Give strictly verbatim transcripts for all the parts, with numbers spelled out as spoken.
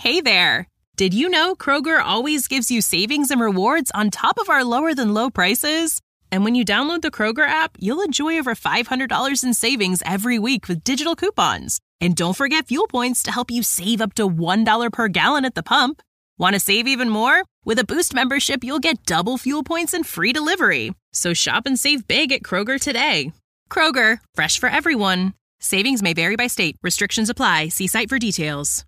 Hey there! Did you know Kroger always gives you savings and rewards on top of our lower-than-low prices? And when you download the Kroger app, you'll enjoy over five hundred dollars in savings every week with digital coupons. And don't forget fuel points to help you save up to one dollar per gallon at the pump. Want to save even more? With a Boost membership, you'll get double fuel points and free delivery. So shop and save big at Kroger today. Kroger, fresh for everyone. Savings may vary by state. Restrictions apply. See site for details.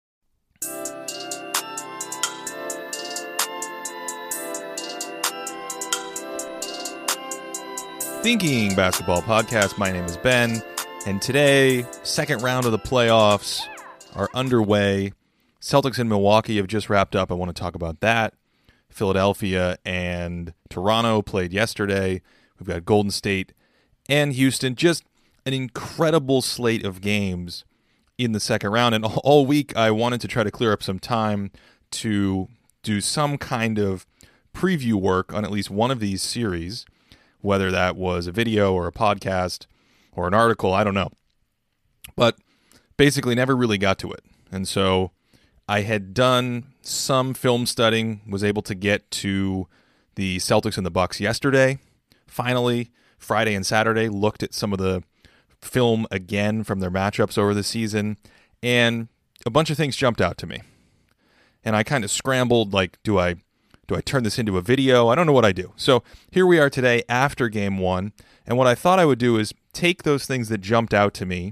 Thinking Basketball Podcast. My name is Ben, and today, second round of the playoffs are underway. Celtics in Milwaukee have just wrapped up. I want to talk about that. Philadelphia and Toronto played yesterday. We've got Golden State and Houston. Just an incredible slate of games in the second round. And all week, I wanted to try to clear up some time to do some kind of preview work on at least one of these series, whether that was a video or a podcast or an article, I don't know. But basically never really got to it. And so I had done some film studying, was able to get to the Celtics and the Bucks yesterday. Finally, Friday and Saturday, looked at some of the film again from their matchups over the season, and a bunch of things jumped out to me. And I kind of scrambled, like, do I do I turn this into a video? I don't know what I do. So here we are today after game one, and what I thought I would do is take those things that jumped out to me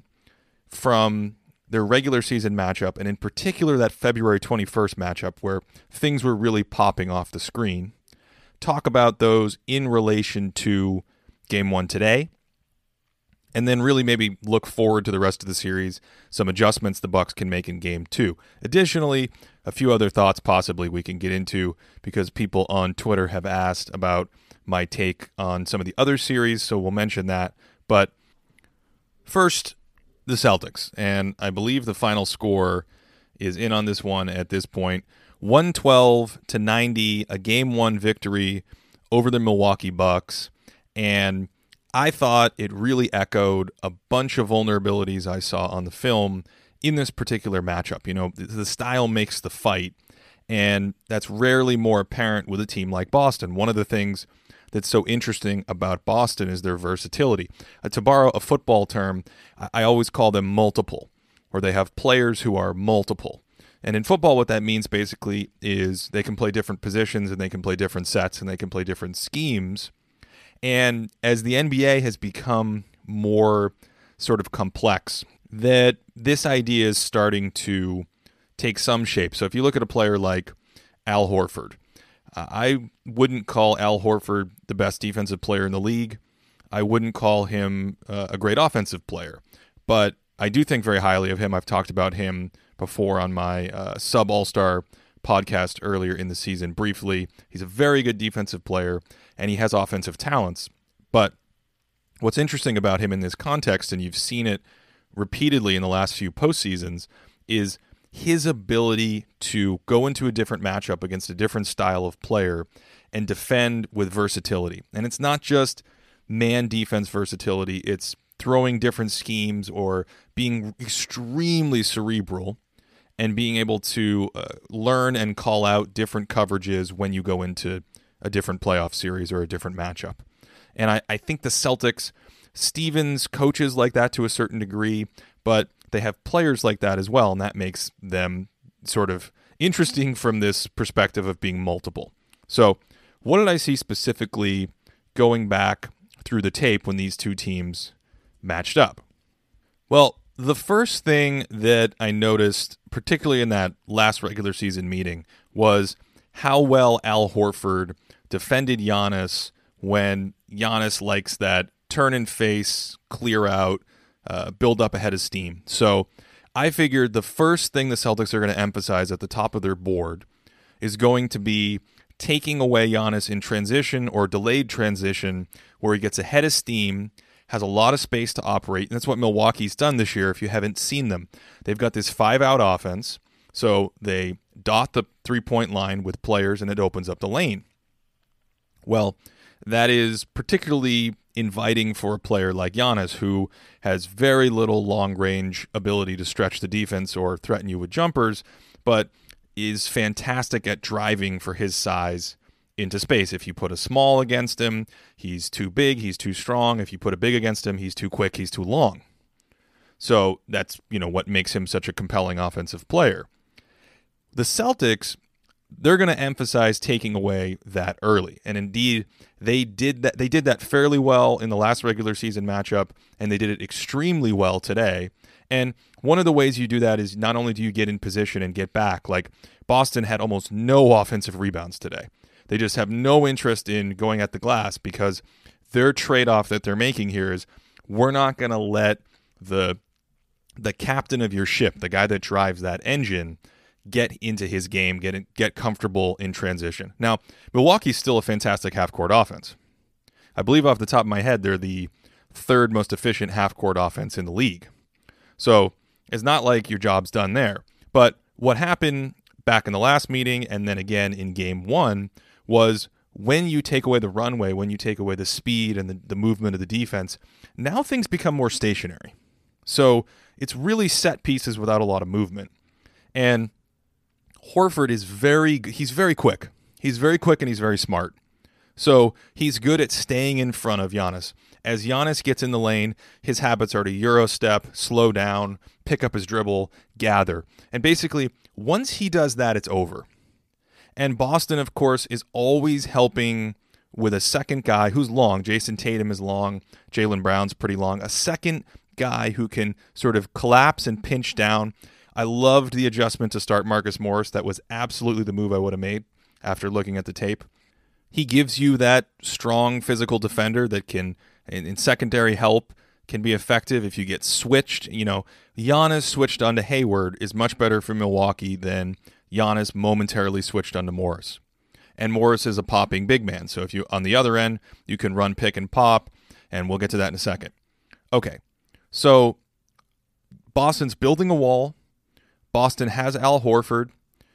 from their regular season matchup, and in particular that February twenty-first matchup where things were really popping off the screen, talk about those in relation to game one today, and then really maybe look forward to the rest of the series, some adjustments the Bucks can make in game two. Additionally, a few other thoughts possibly we can get into because people on Twitter have asked about my take on some of the other series, so we'll mention that. But first, the Celtics, and I believe the final score is in on this one at this point. one twelve to ninety, a game one victory over the Milwaukee Bucks, and I thought it really echoed a bunch of vulnerabilities I saw on the film in this particular matchup. You know, the style makes the fight, and that's rarely more apparent with a team like Boston. One of the things that's so interesting about Boston is their versatility. Uh, to borrow a football term, I, I always call them multiple, or they have players who are multiple. And in football, what that means basically is they can play different positions, and they can play different sets, and they can play different schemes. And as the N B A has become more sort of complex, that this idea is starting to take some shape. So if you look at a player like Al Horford, uh, I wouldn't call Al Horford the best defensive player in the league. I wouldn't call him uh, a great offensive player, but I do think very highly of him. I've talked about him before on my uh, sub All-Star podcast earlier in the season briefly. He's a very good defensive player, and he has offensive talents. But what's interesting about him in this context, and you've seen it repeatedly in the last few postseasons, is his ability to go into a different matchup against a different style of player and defend with versatility. And it's not just man defense versatility, it's throwing different schemes or being extremely cerebral and being able to uh, learn and call out different coverages when you go into a different playoff series or a different matchup. And I, I think the Celtics, Stevens coaches like that to a certain degree, but they have players like that as well, and that makes them sort of interesting from this perspective of being multiple. So what did I see specifically going back through the tape when these two teams matched up? Well, the first thing that I noticed, particularly in that last regular season meeting, was how well Al Horford defended Giannis when Giannis likes that turn and face, clear out, uh, build up a head of steam. So I figured the first thing the Celtics are going to emphasize at the top of their board is going to be taking away Giannis in transition or delayed transition where he gets a head of steam, has a lot of space to operate, and that's what Milwaukee's done this year if you haven't seen them. They've got this five-out offense, so they dot the three-point line with players, and it opens up the lane. Well, that is particularly inviting for a player like Giannis, who has very little long-range ability to stretch the defense or threaten you with jumpers, but is fantastic at driving for his size into space. If you put a small against him, he's too big, he's too strong. If you put a big against him, he's too quick, he's too long. So that's, you know, what makes him such a compelling offensive player. The Celtics, they're going to emphasize taking away that early. And indeed, they did that they did that fairly well in the last regular season matchup, and they did it extremely well today. And one of the ways you do that is not only do you get in position and get back, like Boston had almost no offensive rebounds today. They just have no interest in going at the glass because their trade-off that they're making here is we're not going to let the the captain of your ship, the guy that drives that engine, get into his game, get get comfortable in transition. Now, Milwaukee's still a fantastic half-court offense. I believe off the top of my head, they're the third most efficient half-court offense in the league. So it's not like your job's done there. But what happened back in the last meeting and then again in game one was when you take away the runway, when you take away the speed and the, the movement of the defense, now things become more stationary. So it's really set pieces without a lot of movement. And Horford is very, he's very quick. He's very quick and he's very smart. So he's good at staying in front of Giannis. As Giannis gets in the lane, his habits are to Euro step, slow down, pick up his dribble, gather. And basically, once he does that, it's over. And Boston, of course, is always helping with a second guy who's long. Jason Tatum is long. Jaylen Brown's pretty long. A second guy who can sort of collapse and pinch down. I loved the adjustment to start Marcus Morris. That was absolutely the move I would have made after looking at the tape. He gives you that strong physical defender that can, in, in secondary help, can be effective if you get switched. You know, Giannis switched onto Hayward is much better for Milwaukee than Giannis momentarily switched onto Morris. And Morris is a popping big man. So if you, on the other end, you can run, pick, and pop, and we'll get to that in a second. Okay, so Boston's building a wall. Boston has Al Horford.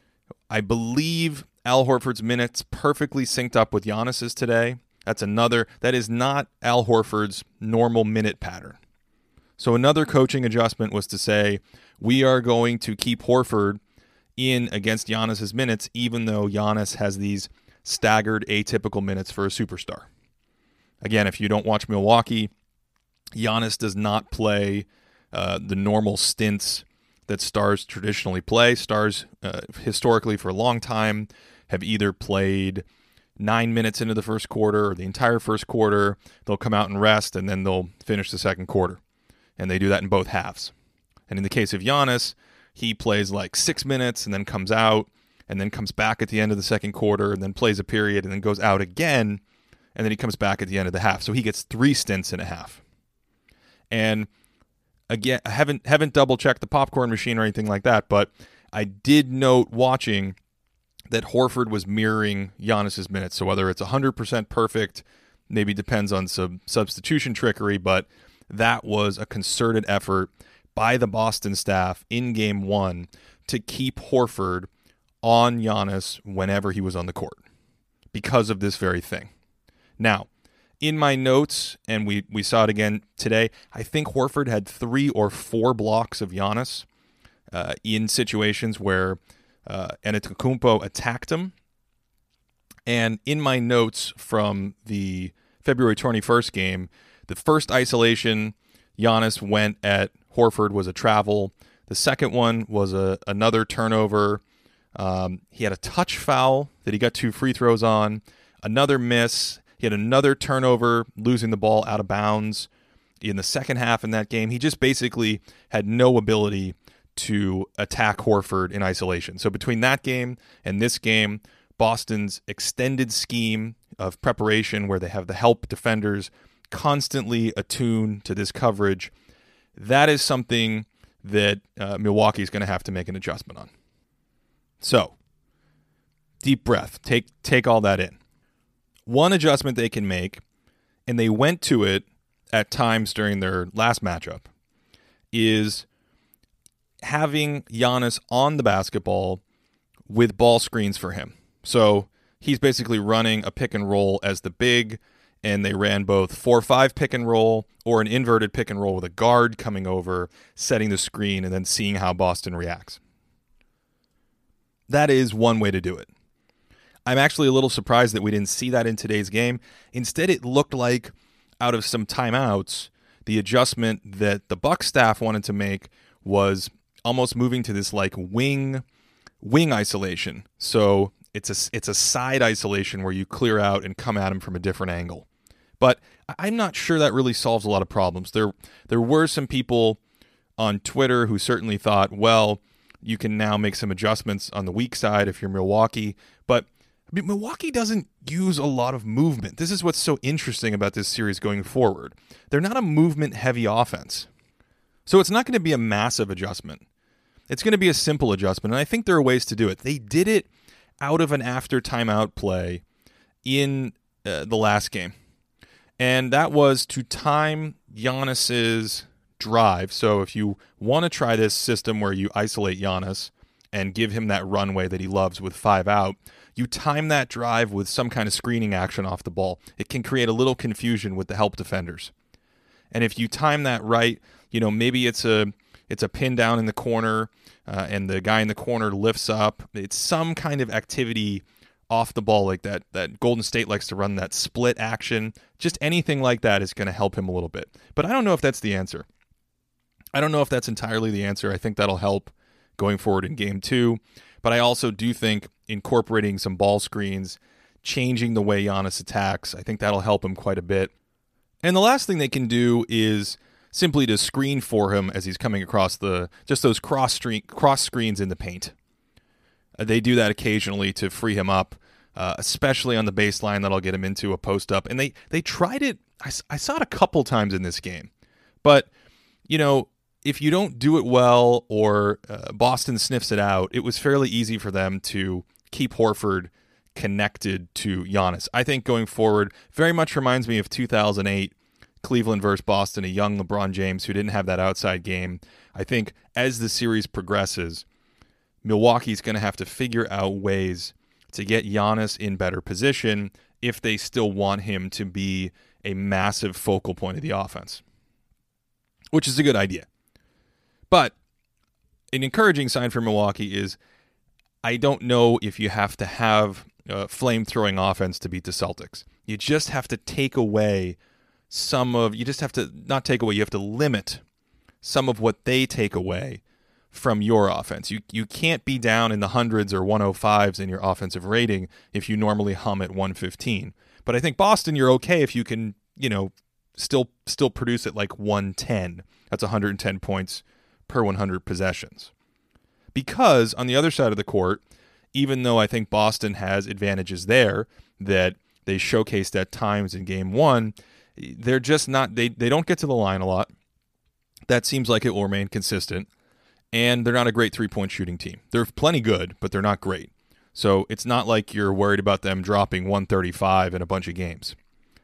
I believe Al Horford's minutes perfectly synced up with Giannis's today. That's another, that is not Al Horford's normal minute pattern. So another coaching adjustment was to say, we are going to keep Horford in against Giannis's minutes, even though Giannis has these staggered atypical minutes for a superstar. Again, if you don't watch Milwaukee, Giannis does not play uh, the normal stints that stars traditionally play. Stars, uh, historically for a long time, have either played nine minutes into the first quarter or the entire first quarter. They'll come out and rest, and then they'll finish the second quarter. And they do that in both halves. And in the case of Giannis, he plays like six minutes and then comes out and then comes back at the end of the second quarter and then plays a period and then goes out again, and then he comes back at the end of the half. So he gets three stints and a half. And again, I haven't haven't double-checked the popcorn machine or anything like that, but I did note watching that Horford was mirroring Giannis's minutes. So whether it's one hundred percent perfect, maybe depends on some substitution trickery, but that was a concerted effort by the Boston staff in game one to keep Horford on Giannis whenever he was on the court because of this very thing. Now, in my notes, and we, we saw it again today, I think Horford had three or four blocks of Giannis uh, in situations where uh, Antetokounmpo attacked him. And in my notes from the February twenty-first game, the first isolation Giannis went at Horford was a travel. The second one was a another turnover. Um, he had a touch foul that he got two free throws on, another miss. He had another turnover, losing the ball out of bounds in the second half in that game. He just basically had no ability to attack Horford in isolation. So between that game and this game, Boston's extended scheme of preparation where they have the help defenders constantly attuned to this coverage, that is something that uh, Milwaukee is going to have to make an adjustment on. So, deep breath. Take take all that in. One adjustment they can make, and they went to it at times during their last matchup, is having Giannis on the basketball with ball screens for him. So he's basically running a pick and roll as the big, and they ran both four five pick and roll or an inverted pick and roll with a guard coming over, setting the screen, and then seeing how Boston reacts. That is one way to do it. I'm actually a little surprised that we didn't see that in today's game. Instead, it looked like out of some timeouts, the adjustment that the Bucs staff wanted to make was almost moving to this like wing wing isolation. So it's a it's a side isolation where you clear out and come at him from a different angle. But I'm not sure that really solves a lot of problems. There there were some people on Twitter who certainly thought, well, you can now make some adjustments on the weak side if you're Milwaukee. But I mean, Milwaukee doesn't use a lot of movement. This is what's so interesting about this series going forward. They're not a movement-heavy offense. So it's not going to be a massive adjustment. It's going to be a simple adjustment, and I think there are ways to do it. They did it out of an after timeout play in uh, the last game, and that was to time Giannis's drive. So if you want to try this system where you isolate Giannis and give him that runway that he loves with five out, you time that drive with some kind of screening action off the ball. It can create a little confusion with the help defenders. And if you time that right, you know, maybe it's a it's a pin down in the corner uh, and the guy in the corner lifts up. It's some kind of activity off the ball like that that Golden State likes to run, that split action. Just anything like that is going to help him a little bit. But I don't know if that's the answer. I don't know if that's entirely the answer. I think that'll help going forward in game two. But I also do think incorporating some ball screens, changing the way Giannis attacks, I think that'll help him quite a bit. And the last thing they can do is simply to screen for him as he's coming across the, just those cross street, cross screens in the paint. Uh, they do that occasionally to free him up, uh, especially on the baseline. That'll get him into a post up. And they, they tried it. I, I saw it a couple times in this game. But, you know, if you don't do it well or uh, Boston sniffs it out, it was fairly easy for them to keep Horford connected to Giannis. I think going forward, very much reminds me of two thousand eight Cleveland versus Boston, a young LeBron James who didn't have that outside game. I think as the series progresses, Milwaukee's going to have to figure out ways to get Giannis in better position if they still want him to be a massive focal point of the offense, which is a good idea. But an encouraging sign for Milwaukee is I don't know if you have to have a flame-throwing offense to beat the Celtics. You just have to take away some of, you just have to, not take away, you have to limit some of what they take away from your offense. You you can't be down in the hundreds or one oh fives in your offensive rating if you normally hum at one fifteen. But I think Boston, you're okay if you can, you know, still still produce at like one ten. That's one hundred ten points per one hundred possessions. Because on the other side of the court, even though I think Boston has advantages there that they showcased at times in game one, they're just not, they, they don't get to the line a lot. That seems like it will remain consistent. And they're not a great three-point shooting team. They're plenty good, but they're not great. So it's not like you're worried about them dropping one thirty-five in a bunch of games.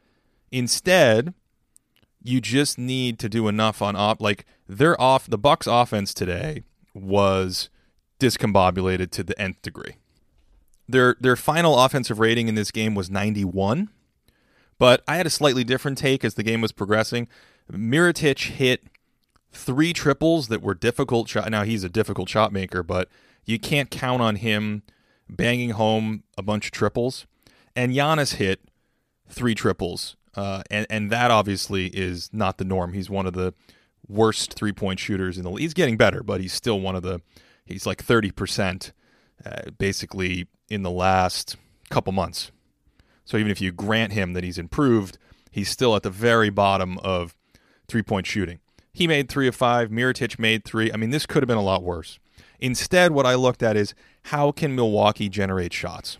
Instead, you just need to do enough on op. Like they're off. The Bucks' offense today was discombobulated to the nth degree. Their their final offensive rating in this game was ninety-one, but I had a slightly different take as the game was progressing. Mirotic hit three triples that were difficult shot. Now he's a difficult shot maker, but you can't count on him banging home a bunch of triples. And Giannis hit three triples, uh, and and that obviously is not the norm. He's one of the worst three point shooters in the league. He's getting better, but he's still one of the. He's like thirty percent, uh, basically in the last couple months. So even if you grant him that he's improved, he's still at the very bottom of three point shooting. He made three of five. Mirotic made three. I mean, this could have been a lot worse. Instead, what I looked at is how can Milwaukee generate shots?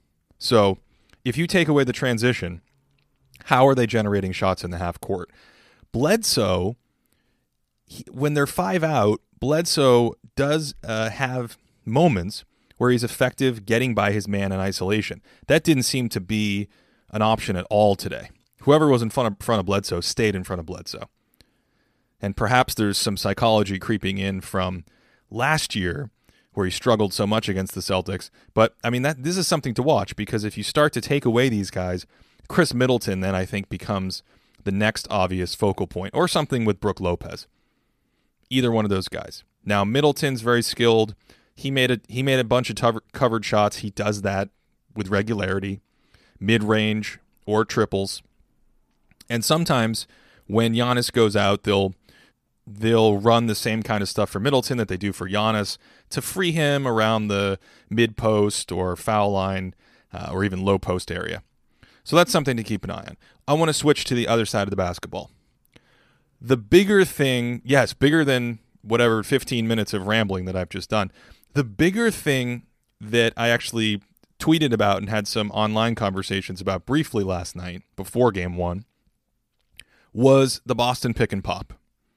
So if you take away the transition, how are they generating shots in the half court? Bledsoe, he, when they're five out, Bledsoe does uh, have moments where he's effective getting by his man in isolation. That didn't seem to be an option at all today. Whoever was in front of, front of Bledsoe stayed in front of Bledsoe. And perhaps there's some psychology creeping in from last year where he struggled so much against the Celtics. But, I mean, that this is something to watch because if you start to take away these guys, Chris Middleton then I think becomes the next obvious focal point, or something with Brook Lopez. Either one of those guys. Now, Middleton's very skilled. He made a he made a bunch of cover, covered shots. He does that with regularity, mid-range or triples. And sometimes when Giannis goes out, they'll they'll run the same kind of stuff for Middleton that they do for Giannis to free him around the mid-post or foul line uh, or even low-post area. So that's something to keep an eye on. I want to switch to the other side of the basketball. The bigger thing, yes, bigger than whatever fifteen minutes of rambling that I've just done, the bigger thing that I actually tweeted about and had some online conversations about briefly last night before game one was the Boston pick and pop.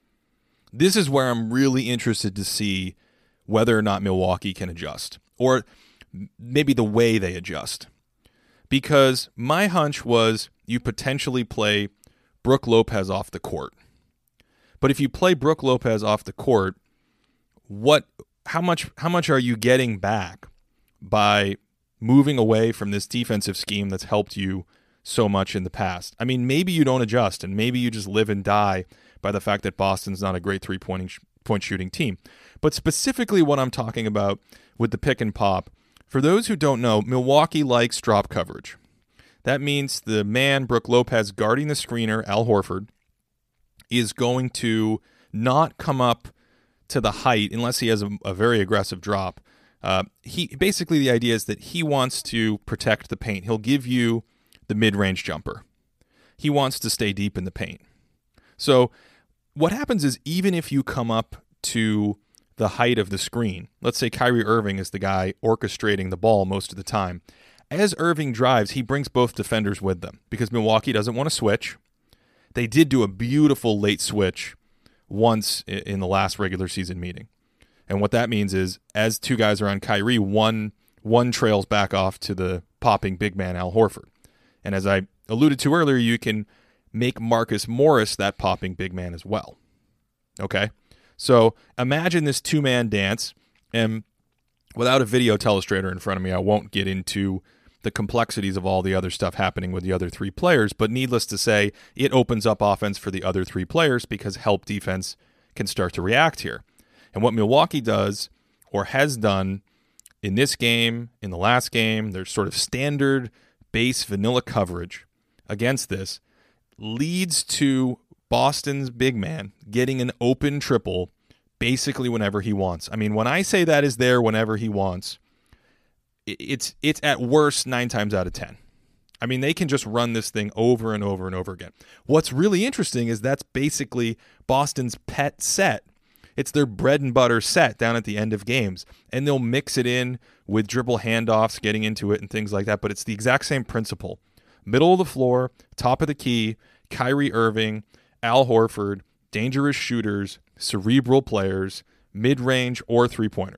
This is where I'm really interested to see whether or not Milwaukee can adjust, or maybe the way they adjust. Because my hunch was you potentially play Brook Lopez off the court. But if you play Brook Lopez off the court, what how much how much are you getting back by moving away from this defensive scheme that's helped you so much in the past? I mean, maybe you don't adjust, and maybe you just live and die by the fact that Boston's not a great three-point point shooting team. But specifically what I'm talking about with the pick and pop, for those who don't know, Milwaukee likes drop coverage. That means the man, Brook Lopez, guarding the screener, Al Horford, is going to not come up to the height unless he has a, a very aggressive drop. Uh, he basically, the idea is that he wants to protect the paint. He'll give you the mid-range jumper. He wants to stay deep in the paint. So what happens is, even if you come up to the height of the screen, let's say Kyrie Irving is the guy orchestrating the ball most of the time, as Irving drives, he brings both defenders with them because Milwaukee doesn't want to switch. They did do a beautiful late switch once in the last regular season meeting. And what that means is, as two guys are on Kyrie, one one trails back off to the popping big man, Al Horford. And as I alluded to earlier, you can make Marcus Morris that popping big man as well. Okay? So imagine this two-man dance, and without a video telestrator in front of me, I won't get into the complexities of all the other stuff happening with the other three players, but needless to say, it opens up offense for the other three players because help defense can start to react here. And what Milwaukee does, or has done in this game, in the last game, their sort of standard base vanilla coverage against this leads to Boston's big man getting an open triple basically whenever he wants. I mean, when I say that is there whenever he wants, it's it's at worst nine times out of ten. I mean, they can just run this thing over and over and over again. What's really interesting is that's basically Boston's pet set. It's their bread and butter set down at the end of games, and they'll mix it in with dribble handoffs, getting into it and things like that, but it's the exact same principle. Middle of the floor, top of the key, Kyrie Irving, Al Horford, dangerous shooters, cerebral players, mid-range or three-pointer.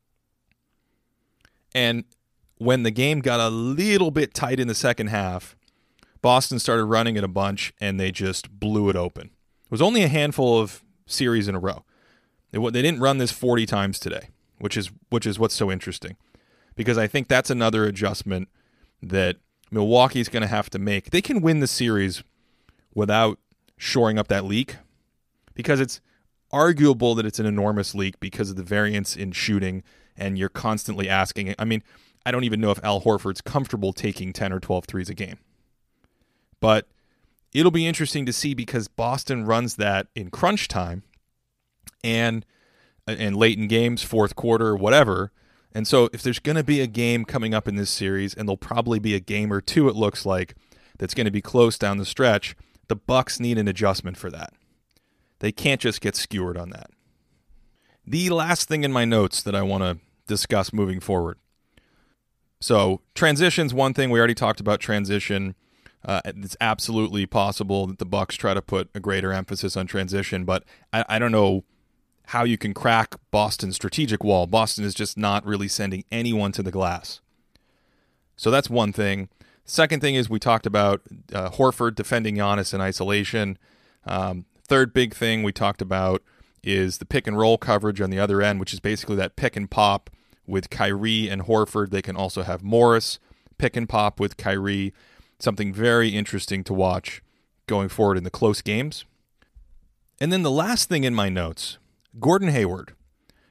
And when the game got a little bit tight in the second half, Boston started running it a bunch, and they just blew it open. It was only a handful of series in a row. They, they didn't run this forty times today, which is which is what's so interesting, because I think that's another adjustment that Milwaukee's going to have to make. They can win the series without shoring up that leak, because it's arguable that it's an enormous leak because of the variance in shooting, and you're constantly asking. I mean, I don't even know if Al Horford's comfortable taking ten or twelve threes a game. But it'll be interesting to see, because Boston runs that in crunch time and and late in games, fourth quarter, whatever. And so if there's going to be a game coming up in this series, and there'll probably be a game or two, it looks like, that's going to be close down the stretch, the Bucks need an adjustment for that. They can't just get skewered on that. The last thing in my notes that I want to discuss moving forward. So transition's one thing. We already talked about transition. Uh, it's absolutely possible that the Bucks try to put a greater emphasis on transition, but I, I don't know how you can crack Boston's strategic wall. Boston is just not really sending anyone to the glass. So that's one thing. Second thing is, we talked about uh, Horford defending Giannis in isolation. Um, third big thing we talked about is the pick and roll coverage on the other end, which is basically that pick and pop with Kyrie and Horford. They can also have Morris pick and pop with Kyrie. Something very interesting to watch going forward in the close games. And then the last thing in my notes, Gordon Hayward.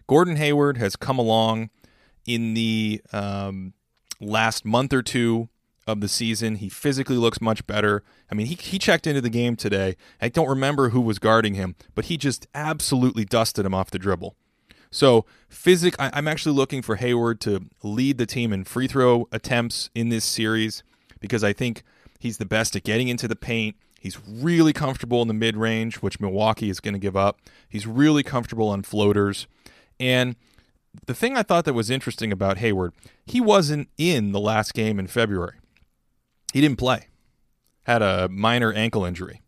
Gordon Hayward has come along in the um, last month or two of the season. He physically looks much better. I mean, he he checked into the game today. I don't remember who was guarding him, but he just absolutely dusted him off the dribble. So, physic, I, I'm actually looking for Hayward to lead the team in free throw attempts in this series because I think he's the best at getting into the paint. He's really comfortable in the mid-range, which Milwaukee is going to give up. He's really comfortable on floaters. And the thing I thought that was interesting about Hayward, he wasn't in the last game in February. He didn't play. Had a minor ankle injury.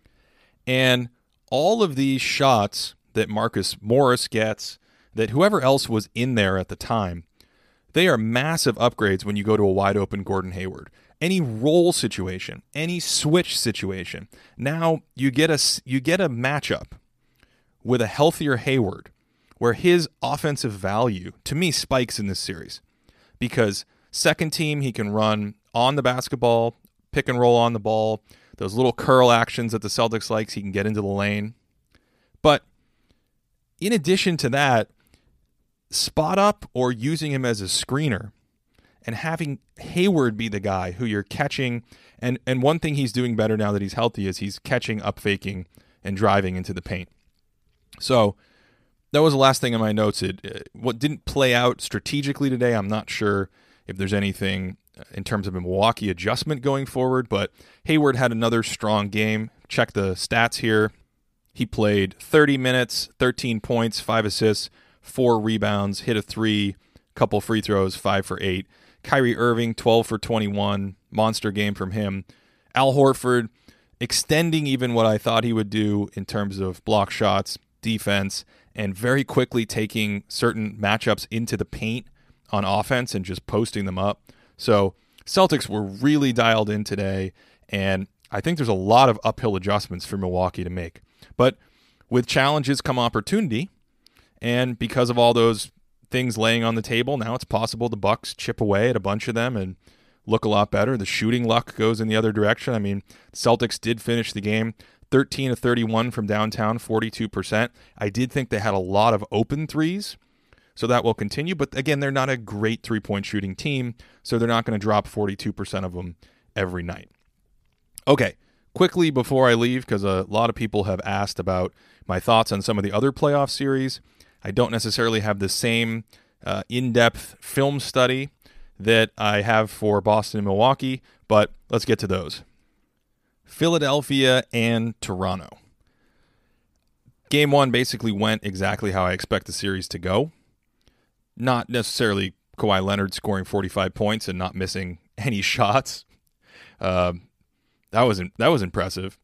And all of these shots that Marcus Morris gets, that whoever else was in there at the time, they are massive upgrades when you go to a wide-open Gordon Hayward. Any roll situation, any switch situation, now you get a, you get a matchup with a healthier Hayward where his offensive value, to me, spikes in this series. Because second team, he can run on the basketball, pick and roll on the ball, those little curl actions that the Celtics likes, he can get into the lane. But in addition to that, spot up or using him as a screener and having Hayward be the guy who you're catching. And, and one thing he's doing better now that he's healthy is he's catching, up faking, and driving into the paint. So that was the last thing in my notes. It, it what didn't play out strategically today, I'm not sure if there's anything in terms of a Milwaukee adjustment going forward, but Hayward had another strong game. Check the stats here. He played thirty minutes, thirteen points, five assists, four rebounds, hit a three, couple free throws, five for eight. Kyrie Irving, twelve for twenty-one, monster game from him. Al Horford, extending even what I thought he would do in terms of block shots, defense, and very quickly taking certain matchups into the paint on offense and just posting them up. So Celtics were really dialed in today, and I think there's a lot of uphill adjustments for Milwaukee to make. But with challenges come opportunity, and because of all those things laying on the table, now it's possible the Bucks chip away at a bunch of them and look a lot better. The shooting luck goes in the other direction. I mean, Celtics did finish the game thirteen of thirty-one from downtown, forty-two percent. I did think they had a lot of open threes, so that will continue. But again, they're not a great three-point shooting team, so they're not going to drop forty-two percent of them every night. Okay, quickly before I leave, because a lot of people have asked about my thoughts on some of the other playoff series. I don't necessarily have the same uh, in-depth film study that I have for Boston and Milwaukee, but let's get to those. Philadelphia and Toronto. Game one basically went exactly how I expect the series to go. Not necessarily Kawhi Leonard scoring forty-five points and not missing any shots. Um, that was that was impressive.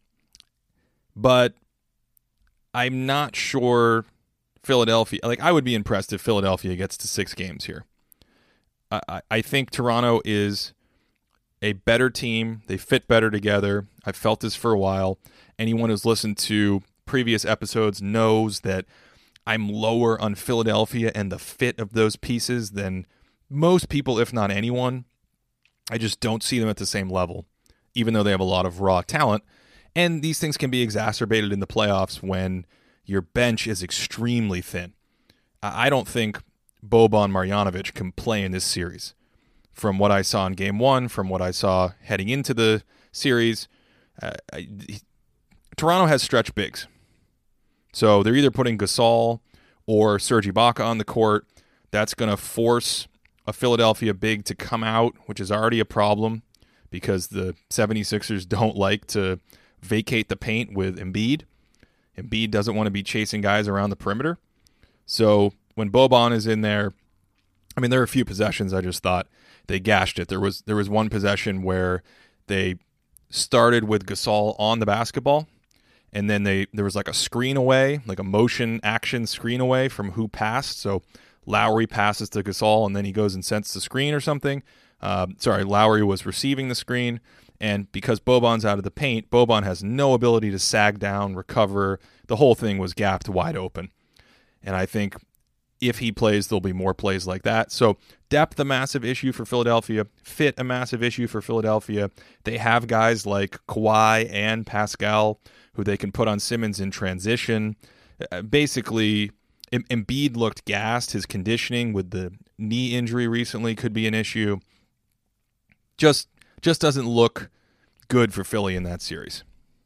But I'm not sure Philadelphia, like I would be impressed if Philadelphia gets to six games here. I, I think Toronto is a better team. They fit better together. I've felt this for a while. Anyone who's listened to previous episodes knows that I'm lower on Philadelphia and the fit of those pieces than most people, if not anyone. I just don't see them at the same level, even though they have a lot of raw talent. And these things can be exacerbated in the playoffs when your bench is extremely thin. I don't think Boban Marjanovic can play in this series. From what I saw in game one, from what I saw heading into the series, uh, I, Toronto has stretch bigs. So they're either putting Gasol or Serge Ibaka on the court. That's going to force a Philadelphia big to come out, which is already a problem because the 76ers don't like to vacate the paint with Embiid. Embiid doesn't want to be chasing guys around the perimeter. So when Boban is in there, I mean, there are a few possessions I just thought they gashed it. There was there was one possession where they started with Gasol on the basketball, and then they there was like a screen away, like a motion action screen away from who passed. So Lowry passes to Gasol, and then he goes and sets the screen or something. Uh, sorry, Lowry was receiving the screen, and because Boban's out of the paint, Boban has no ability to sag down, recover. The whole thing was gapped wide open. And I think if he plays, there'll be more plays like that. So depth, a massive issue for Philadelphia. Fit, a massive issue for Philadelphia. They have guys like Kawhi and Pascal who they can put on Simmons in transition. Uh, basically, Embiid looked gassed. His conditioning with the knee injury recently could be an issue. Just, just doesn't look good for Philly in that series.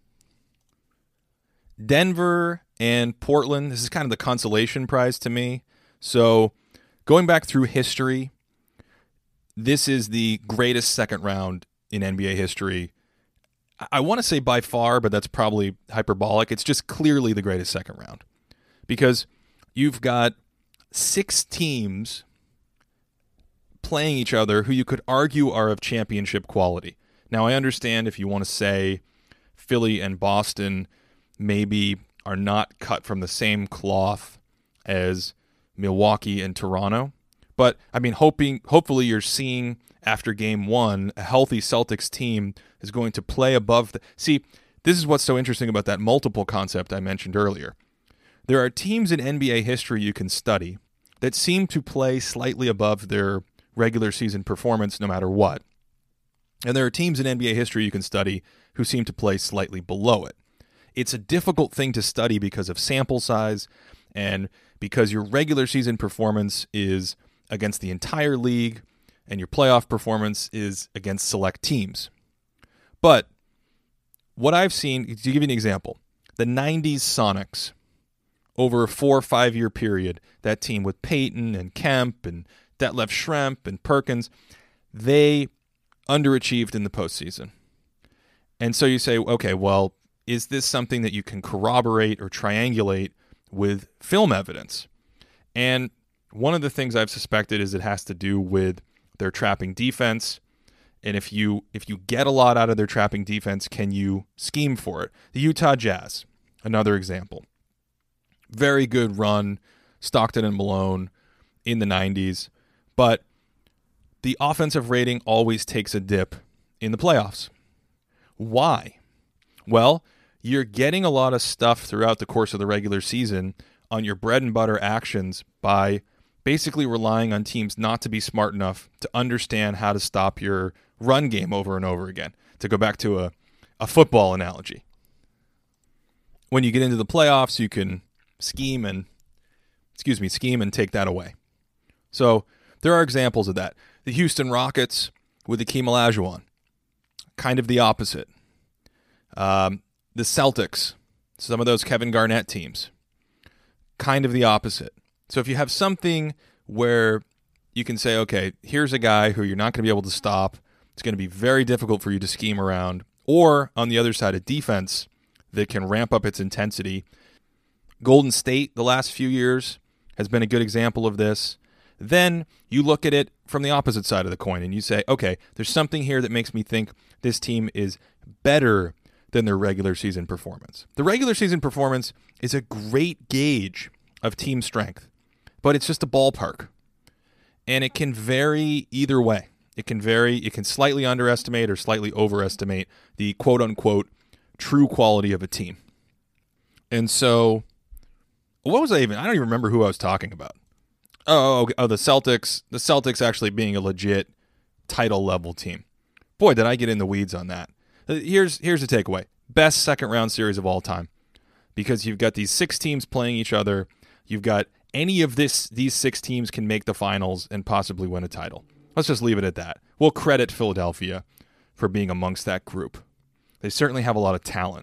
Denver and Portland, this is kind of the consolation prize to me. So going back through history, this is the greatest second round in N B A history. I want to say by far, but that's probably hyperbolic. It's just clearly the greatest second round because you've got six teams playing each other who you could argue are of championship quality. Now, I understand if you want to say Philly and Boston maybe are not cut from the same cloth as Milwaukee and Toronto. But, I mean, hoping, hopefully you're seeing after game one, a healthy Celtics team is going to play above the... See, this is what's so interesting about that multiple concept I mentioned earlier. There are teams in N B A history you can study that seem to play slightly above their regular season performance no matter what. And there are teams in N B A history you can study who seem to play slightly below it. It's a difficult thing to study because of sample size and because your regular season performance is against the entire league and your playoff performance is against select teams. But what I've seen, to give you an example, the nineties Sonics, over a four or five year period, that team with Peyton and Kemp and Detlef Schrempf and Perkins, they underachieved in the postseason. And so you say, okay, well, is this something that you can corroborate or triangulate with film evidence? And one of the things I've suspected is it has to do with their trapping defense. And if you if you get a lot out of their trapping defense, can you scheme for it? The Utah Jazz, another example. Very good run, Stockton and Malone in the nineties. But the offensive rating always takes a dip in the playoffs. Why? Well, you're getting a lot of stuff throughout the course of the regular season on your bread and butter actions by basically relying on teams not to be smart enough to understand how to stop your run game over and over again, to go back to a, a football analogy. When you get into the playoffs, you can scheme and, excuse me, scheme and take that away. So there are examples of that. The Houston Rockets with Akeem Olajuwon, kind of the opposite. Um, the Celtics, some of those Kevin Garnett teams, kind of the opposite. So if you have something where you can say, okay, here's a guy who you're not going to be able to stop, it's going to be very difficult for you to scheme around, or on the other side, a defense that can ramp up its intensity. Golden State, the last few years, has been a good example of this. Then you look at it from the opposite side of the coin and you say, okay, there's something here that makes me think this team is better than their regular season performance. The regular season performance is a great gauge of team strength, but it's just a ballpark. And it can vary either way. It can vary, it can slightly underestimate or slightly overestimate the quote-unquote true quality of a team. And so, what was I even, I don't even remember who I was talking about. Oh, oh, oh, the Celtics, the Celtics actually being a legit title-level team. Boy, did I get in the weeds on that. Here's, here's the takeaway. Best second-round series of all time. Because you've got these six teams playing each other. You've got any of this; these six teams can make the finals and possibly win a title. Let's just leave it at that. We'll credit Philadelphia for being amongst that group. They certainly have a lot of talent.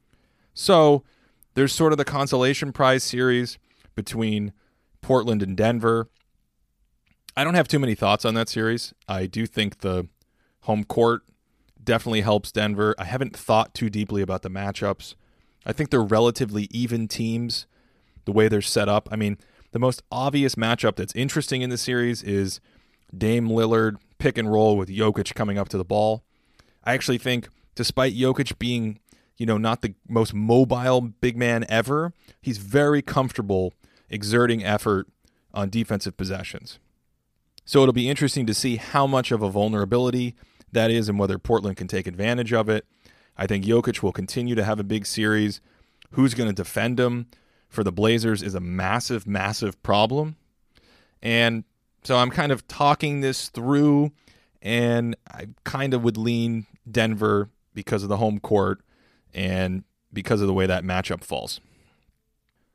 So there's sort of the consolation prize series between Portland and Denver. I don't have too many thoughts on that series. I do think the home court definitely helps Denver. I haven't thought too deeply about the matchups. I think they're relatively even teams, the way they're set up. I mean, the most obvious matchup that's interesting in the series is Dame Lillard pick and roll with Jokic coming up to the ball. I actually think, despite Jokic being, you know, not the most mobile big man ever, he's very comfortable exerting effort on defensive possessions. So it'll be interesting to see how much of a vulnerability that is and whether Portland can take advantage of it. I think Jokic will continue to have a big series. Who's going to defend him for the Blazers is a massive, massive problem. And so I'm kind of talking this through, and I kind of would lean Denver because of the home court and because of the way that matchup falls.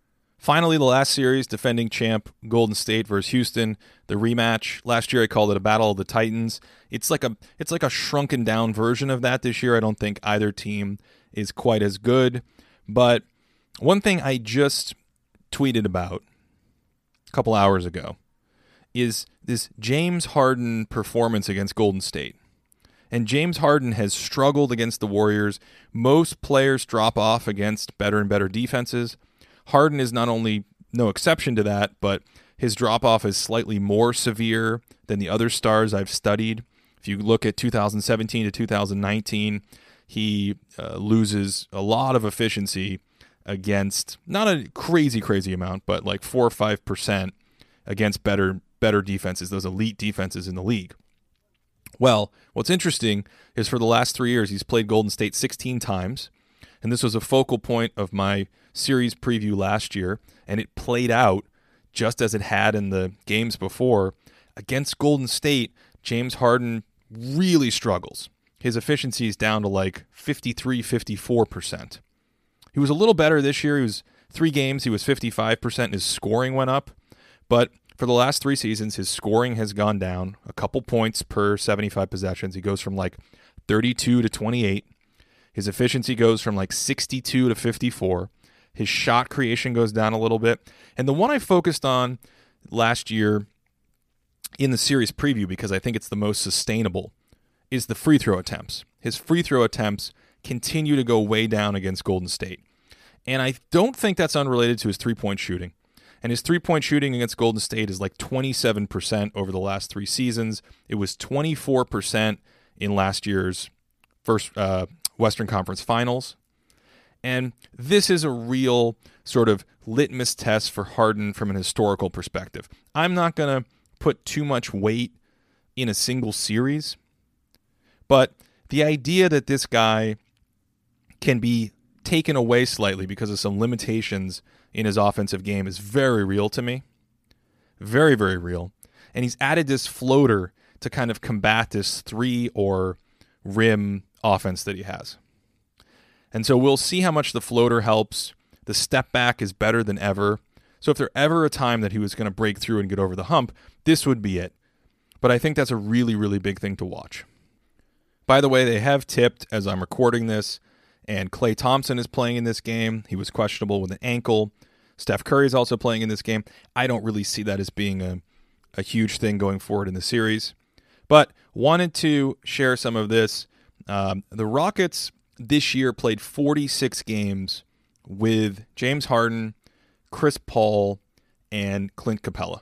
Finally, the last series, defending champ Golden State versus Houston, the rematch. Last year I called it a battle of the Titans. It's like a it's like a shrunken down version of that this year. I don't think either team is quite as good. But one thing I just tweeted about a couple hours ago is this James Harden performance against Golden State. And James Harden has struggled against the Warriors. Most players drop off against better and better defenses. Harden is not only no exception to that, but his drop-off is slightly more severe than the other stars I've studied. If you look at two thousand seventeen to two thousand nineteen, he uh, loses a lot of efficiency against, not a crazy, crazy amount, but like four or five percent against better, better defenses, those elite defenses in the league. Well, what's interesting is for the last three years, he's played Golden State sixteen times, and this was a focal point of my series preview last year, and it played out just as it had in the games before. Against Golden State, James Harden really struggles. His efficiency is down to like fifty-three, fifty-four percent. He was a little better this year. He was three games, he was fifty-five percent, and his scoring went up. But for the last three seasons, his scoring has gone down a couple points per seventy-five possessions. He goes from like thirty-two to twenty-eight. His efficiency goes from like sixty-two to fifty-four. His shot creation goes down a little bit. And the one I focused on last year in the series preview, because I think it's the most sustainable, is the free throw attempts. His free throw attempts continue to go way down against Golden State. And I don't think that's unrelated to his three-point shooting. And his three-point shooting against Golden State is like twenty-seven percent over the last three seasons. It was twenty-four percent in last year's first uh, Western Conference Finals. And this is a real sort of litmus test for Harden from an historical perspective. I'm not going to put too much weight in a single series, but the idea that this guy can be taken away slightly because of some limitations in his offensive game is very real to me. Very, very real. And he's added this floater to kind of combat this three or rim offense that he has. And so we'll see how much the floater helps. The step back is better than ever. So if there ever a time that he was going to break through and get over the hump, this would be it. But I think that's a really, really big thing to watch. By the way, they have tipped as I'm recording this, and Klay Thompson is playing in this game. He was questionable with an ankle. Steph Curry is also playing in this game. I don't really see that as being a, a huge thing going forward in the series. But wanted to share some of this. Um, the Rockets this year played forty-six games with James Harden, Chris Paul, and Clint Capella.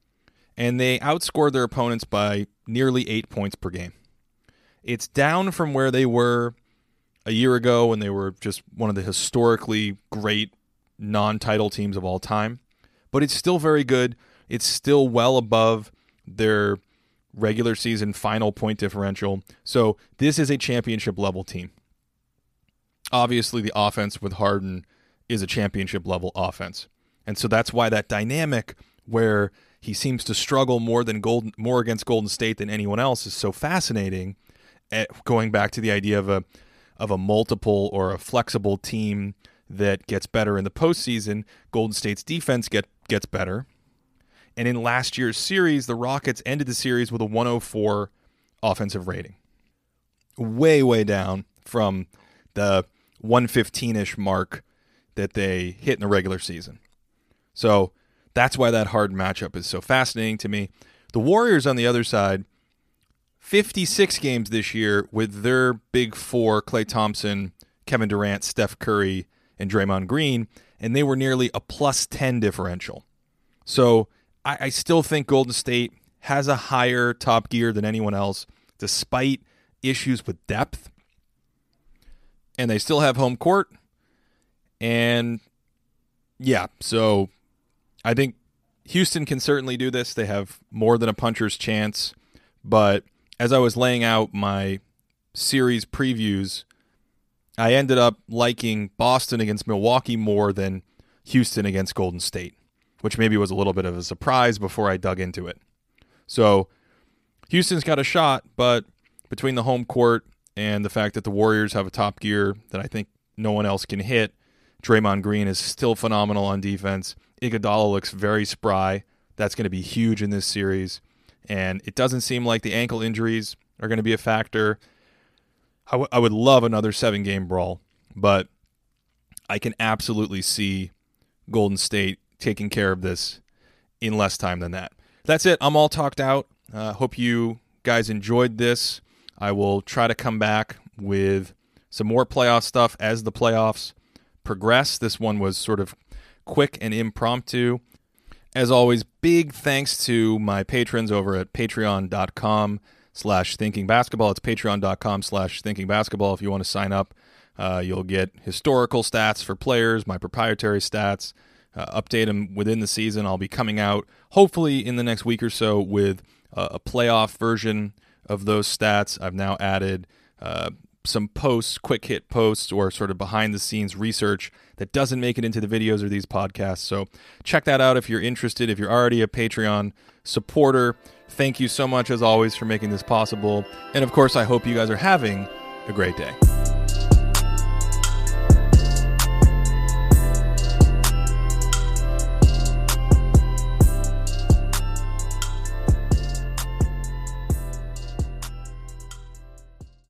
And they outscored their opponents by nearly eight points per game. It's down from where they were a year ago when they were just one of the historically great non-title teams of all time. But it's still very good. It's still well above their regular season final point differential. So this is a championship level team. Obviously, the offense with Harden is a championship level offense. And so that's why that dynamic where he seems to struggle more than Golden, more against Golden State than anyone else is so fascinating. At going back to the idea of a of a multiple or a flexible team that gets better in the postseason, Golden State's defense get gets better. And in last year's series, the Rockets ended the series with a one oh four offensive rating. Way, way down from the one fifteen-ish mark that they hit in the regular season. So that's why that hard matchup is so fascinating to me. The Warriors, on the other side, fifty-six games this year with their big four, Klay Thompson, Kevin Durant, Steph Curry, and Draymond Green, and they were nearly a plus ten differential. So I, I still think Golden State has a higher top gear than anyone else, despite issues with depth. And they still have home court. And yeah, so I think Houston can certainly do this. They have more than a puncher's chance. But as I was laying out my series previews, I ended up liking Boston against Milwaukee more than Houston against Golden State, which maybe was a little bit of a surprise before I dug into it. So Houston's got a shot, but between the home court and the fact that the Warriors have a top gear that I think no one else can hit, Draymond Green is still phenomenal on defense. Iguodala looks very spry. That's going to be huge in this series. And it doesn't seem like the ankle injuries are going to be a factor. I, w- I would love another seven-game brawl, but I can absolutely see Golden State taking care of this in less time than that. That's it. I'm all talked out. Uh, hope you guys enjoyed this. I will try to come back with some more playoff stuff as the playoffs progress. This one was sort of quick and impromptu. As always, big thanks to my patrons over at patreon.com slash thinking basketball. It's patreon.com slash thinking basketball. If you want to sign up, uh, you'll get historical stats for players, my proprietary stats, uh, update them within the season. I'll be coming out hopefully in the next week or so with uh, a playoff version of those stats. I've now added uh, some posts, quick hit posts, or sort of behind the scenes research that doesn't make it into the videos or these podcasts. So check that out if you're interested. If you're already a Patreon supporter, thank you so much as always for making this possible. And of course, I hope you guys are having a great day.